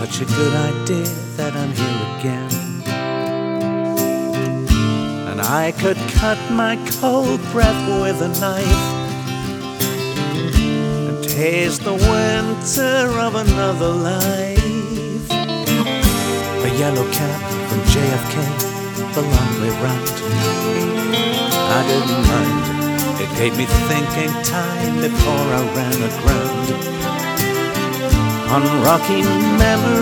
Such a good idea that I'm here again, and I could cut my cold breath with a knife and taste the winter of another life. A yellow cab from JFK, the long way round. I didn't mind, it gave me thinking time before I ran aground on rocky memories.